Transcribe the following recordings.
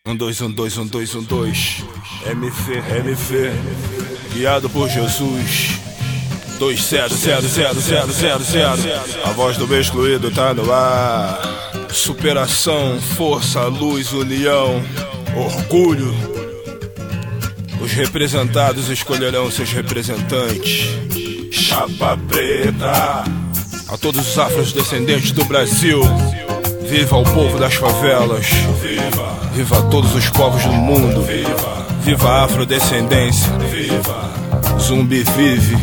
1, 2, 1, 2, 1, 2, 1, 2. MV, guiado por Jesus. 2, 0, 0, 0, 0, 0, 0. A voz do excluído tá no ar. Superação, força, luz, união, orgulho. Os representados escolherão seus representantes. Chapa preta. A todos os afrodescendentes do Brasil. Viva o povo das favelas. Viva todos os povos do mundo. Viva a afrodescendência. Zumbi vive.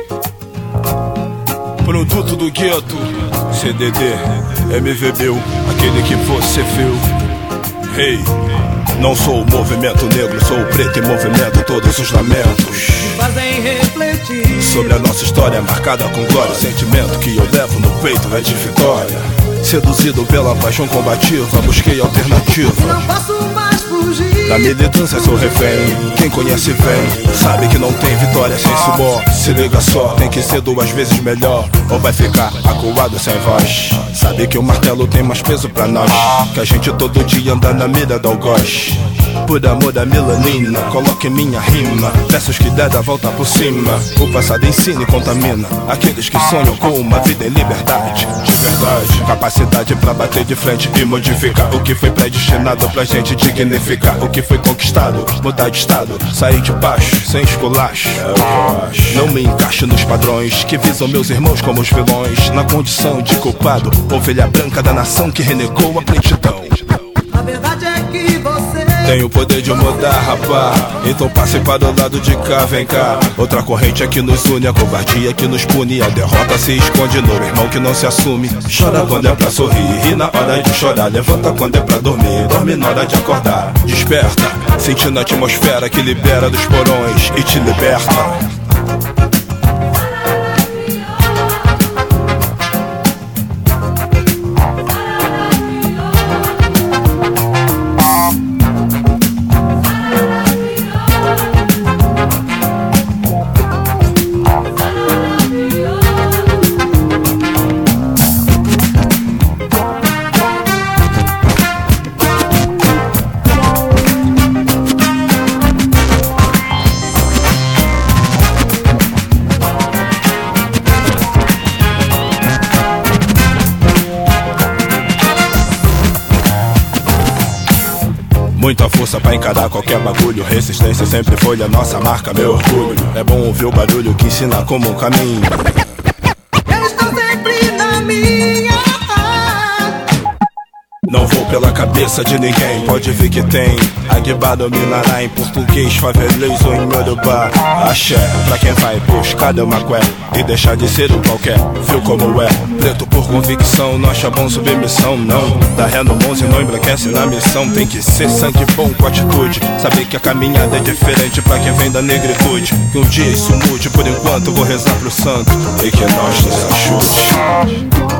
Produto do gueto. CDD, MVB, aquele que você viu. Hey, não sou o movimento negro, sou o preto e movimento todos os lamentos. Fazem refletir sobre a nossa história marcada com glória. O sentimento que eu levo no peito é de vitória. Seduzido pela paixão combativa, busquei alternativa. Não posso mais fugir da militância, sou refém. Quem conhece bem, sabe que não tem vitória sem suor. Se liga só, tem que ser 2 vezes melhor, ou vai ficar acuado sem voz. Sabe que o martelo tem mais peso pra nós, que a gente todo dia anda na mira do algoz. Por amor da melanina, coloque minha rima. Versos que der da volta por cima. O passado ensina e contamina aqueles que sonham com uma vida em liberdade. De verdade, capacidade pra bater de frente e modificar o que foi predestinado pra gente dignificar o que foi conquistado, mudar de estado, sair de baixo, sem esculacho. Não me encaixe nos padrões que visam meus irmãos como os vilões, na condição de culpado, ovelha branca da nação que renegou a prontidão. A verdade é que você tem o poder de mudar, rapá. Então passe para o lado de cá, vem cá. Outra corrente é que nos une, a covardia que nos pune. A derrota se esconde no irmão que não se assume. Chora quando é pra sorrir, ri na hora de chorar. Levanta quando é pra dormir, dorme na hora de acordar. Desperta, sentindo a atmosfera que libera dos porões e te liberta. Muita força pra encarar qualquer bagulho. Resistência sempre foi a nossa marca, meu orgulho. É bom ouvir o barulho que ensina como um caminho. eu estou sempre na minha. Não vou pela cabeça de ninguém, pode ver que tem Aguiba dominará em português, favelês ou em Yorubá. Axé, pra quem vai buscar de uma cué e deixar de ser o qualquer, viu como é. Preto por convicção, não acha bom submissão, não. Dá ré no monte e não embranquece na missão. Tem que ser sangue bom com atitude, saber que a caminhada é diferente pra quem vem da negritude. Que um dia isso mude, por enquanto vou rezar pro santo e que nós nos ajude.